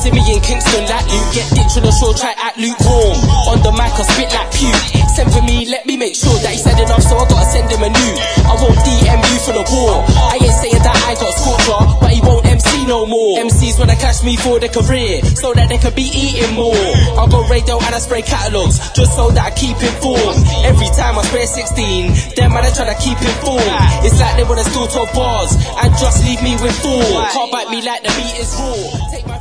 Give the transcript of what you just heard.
See me in Kingston like Luke, get ditched on the shore, try act lukewarm. On the mic I spit like puke. Send for me, let me make sure that he said enough, so I gotta send him a nude. I won't DM you for the war. I ain't saying that I got scorcher, but he won't MC no more. MCs wanna catch me for their career, so that they could be eating more. I go radio and I spray catalogs, just so that I keep informed. Every time I spray 16, them man I try to keep informed. It's like they wanna steal 12 bars and just leave me with 4. Can't bite me like the beat is raw. Take my